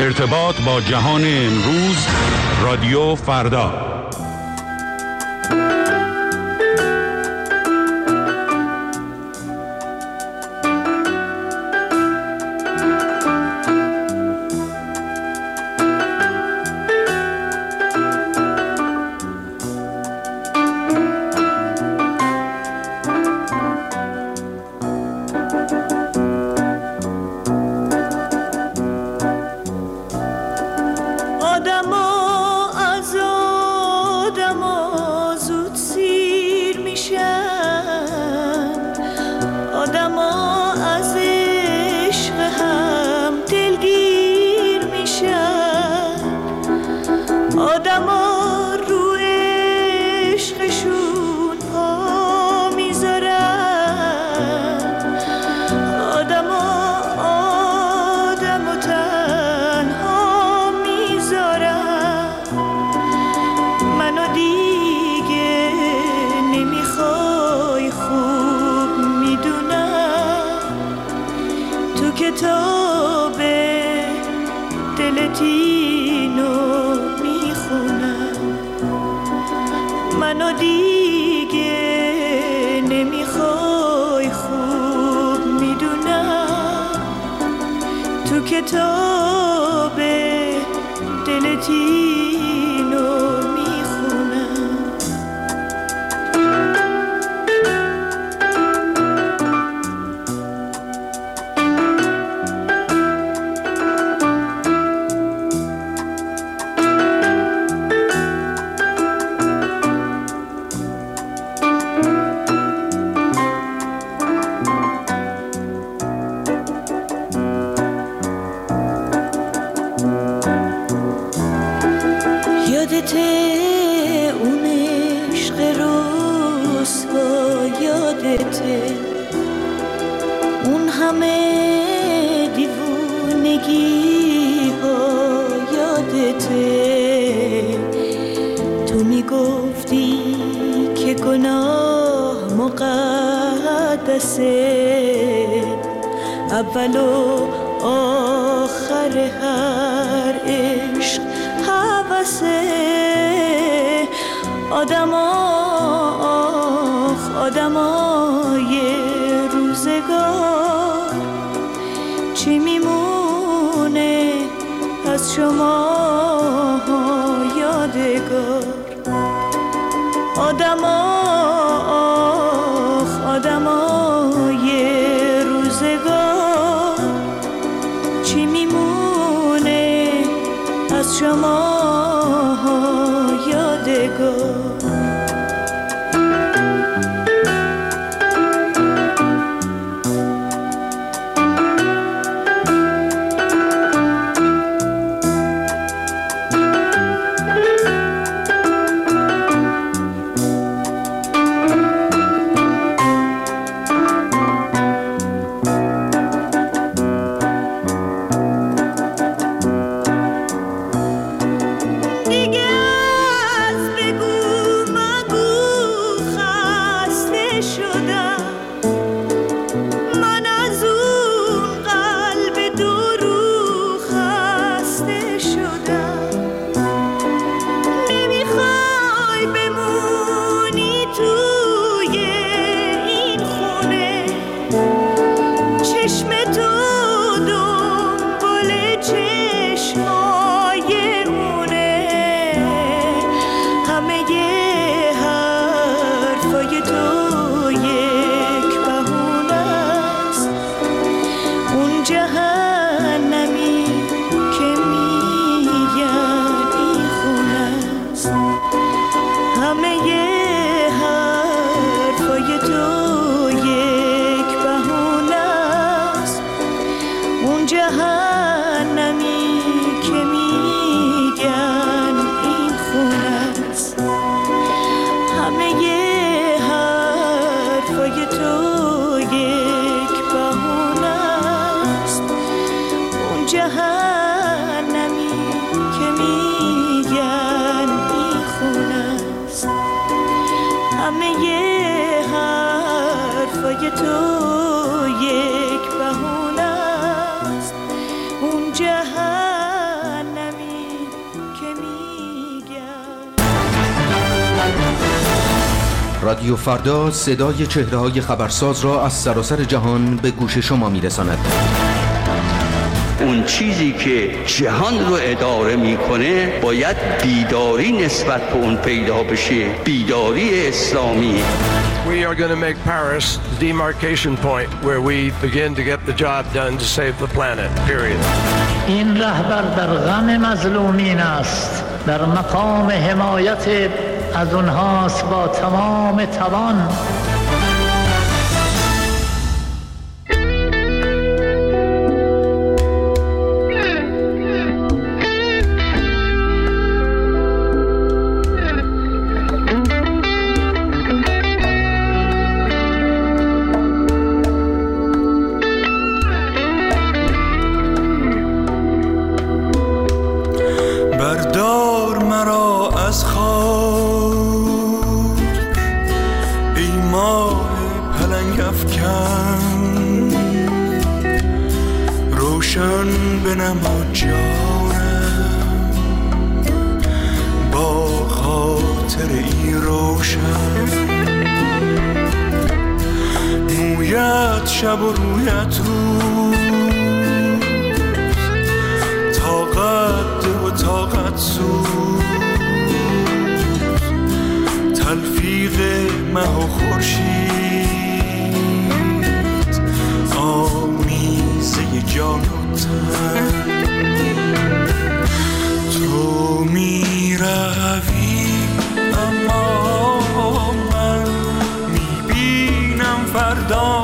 ارتباط با جهان امروز، رادیو فردا. منو دیگه نمیخوای خوب میدونم، تو کتاب دلت اینو میخونم. اون عشق رسوا یادته، اون همه دیوونگی ها یادته، تو میگفتی که گناه مقدسه، اول و آخر هر عشق حوثه. آدمای روزگار، چی میمونه از شما یادگار؟ آدمای روزگار، چی میمونه از شما یادگار؟ تو یک بهونه است، اون جهنمی رادیو فردا صدای چهره‌های خبرساز را از سراسر جهان به گوش شما می‌رساند. اون چیزی که جهان رو اداره میکنه باید بیداری نسبت به اون پیدا بشه، بیداری اسلامی. We are going to make Paris the demarcation point where we begin to get the job done to save the planet. Period. این رهبر در غم مظلومین است، در مقام حمایت از اونهاست با تمام توان. شب و رویت روز، طاقت ده و طاقت سوز، تلفیق مه و خورشید، آمیزه جان و تن. تو می روی اما من می بینم فردا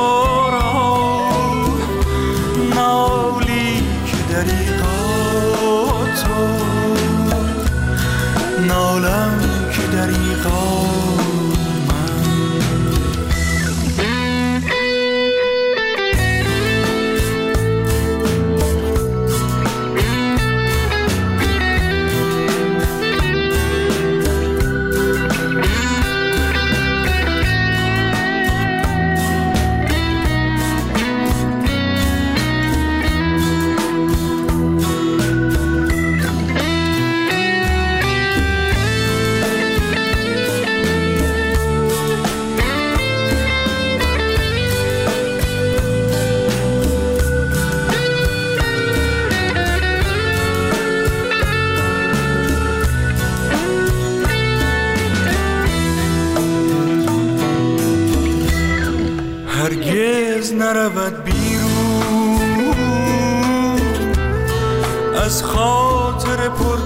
نرود بیرون از خاطر پر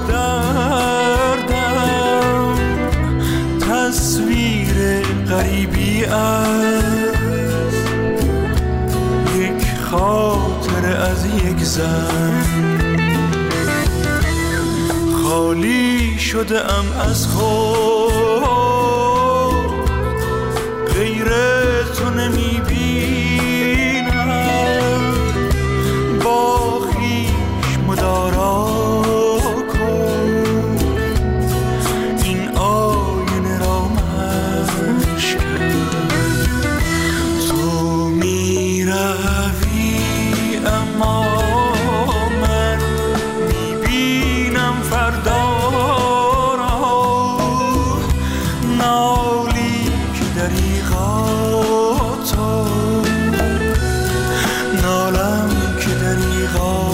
دردم، تصویر غریبی از یک خاطر از یک زن. خالی شده ام از خود، غیر تو نمیبینم، مدارا کن این آینه را مشکن. تو می روی اما من می بینم فردا را، نالی که دریغا تو، نالم که دریغا.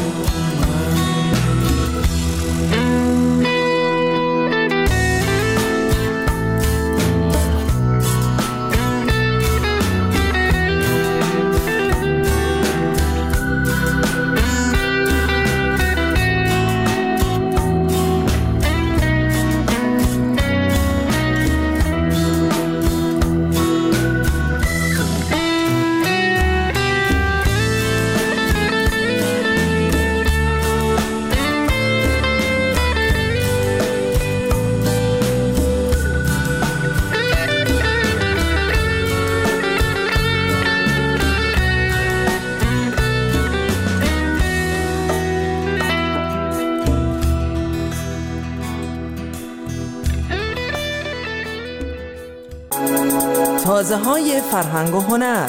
تازه‌های فرهنگ و هنر.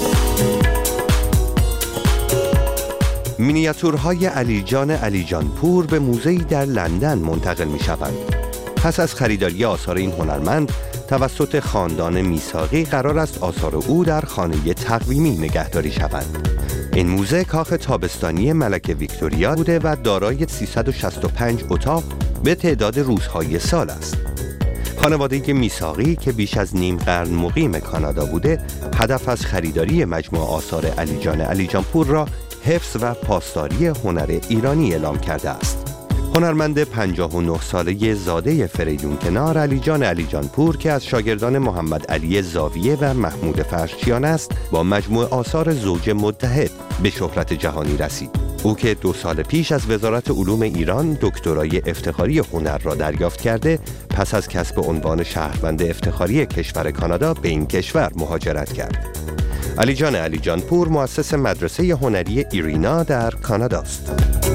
مینیاتورهای علیجان پور به موزه‌ای در لندن منتقل می‌شوند. پس از خریداری آثار این هنرمند، توسط خاندان میثاقی قرار است آثار او در خانه تقویمی نگهداری شوند. این موزه کاخ تابستانی ملکه ویکتوریا بوده و دارای 365 اتاق به تعداد روزهای سال است. خانواده میثاقی که بیش از نیم قرن مقیم کانادا بوده، هدف از خریداری مجموعه آثار علیجان علیجانپور را حفظ و پاسداری هنر ایرانی اعلام کرده است. هنرمند 59 ساله زاده فریدون کنار علیجان علیجانپور که از شاگردان محمد علی زاویه و محمود فرشچیان است، با مجموعه آثار زوج متحد به شهرت جهانی رسید. او که 2 سال پیش از وزارت علوم ایران دکترای افتخاری هنر را دریافت کرده، پس از کسب عنوان شهروند افتخاری کشور کانادا به این کشور مهاجرت کرد. علیجان علیجانپور مؤسس مدرسه هنری ایرینا در کانادا است.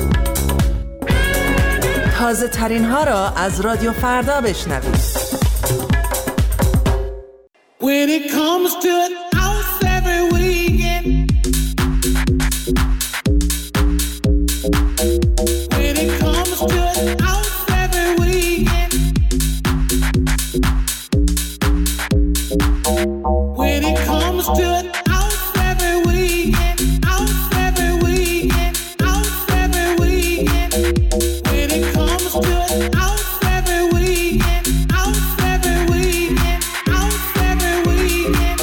تازه ترین ها را از رادیو فردا بشنوید. When it comes to it, house every weekend. When it comes to it, house every weekend. When it comes to it, house every weekend. House every weekend. House every weekend. When it comes to it, house every weekend. House every weekend. House every weekend.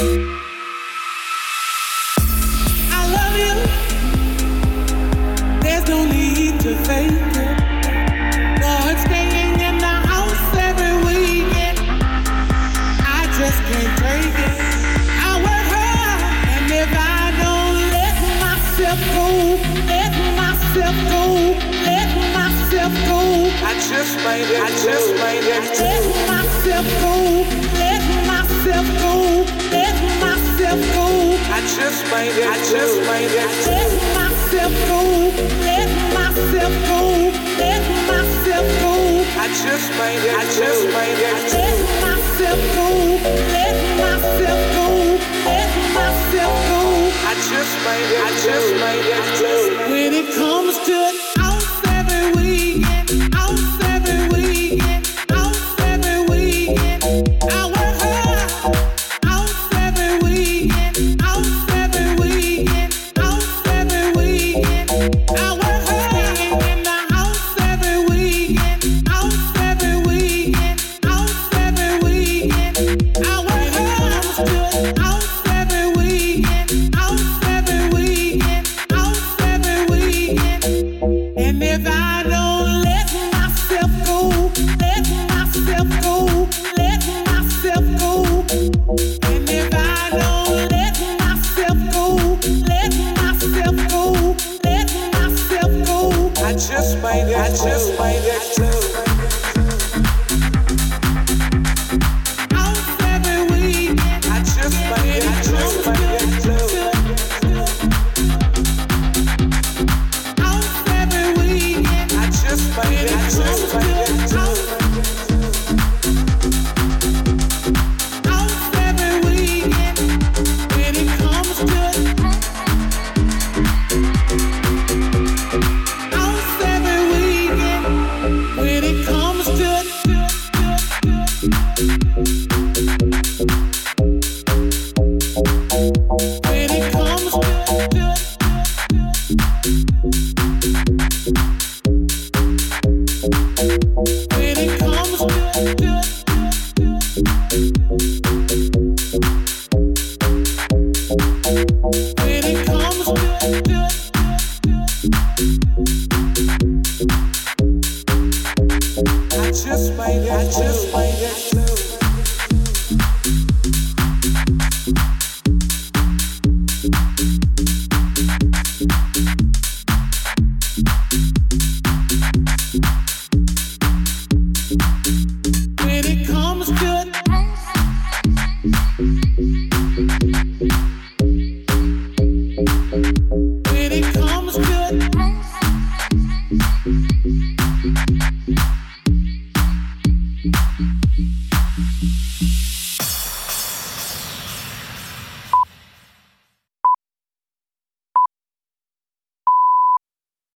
I love you. There's no need to fake it. Lord, staying in the house every weekend. I just can't take it. I work hard, and if I don't let myself go, let myself go, let myself go, I just made it. Let myself go, let myself go, let myself go, I just made it. Let myself go, let myself go, let myself go, I just made it. Let myself go, let myself go, let myself go, I just made it. When it comes to it, house every weekend, house every weekend, house every weekend. I work hard, house every weekend, house every weekend, house every weekend. I work hard in the house every weekend, house every weekend, house every weekend. I work hard to it, house every weekend, house every weekend, house every weekend. And if I don't let myself go, let myself go, let myself go. And if I don't let myself go, let myself go, let myself go, I just made it.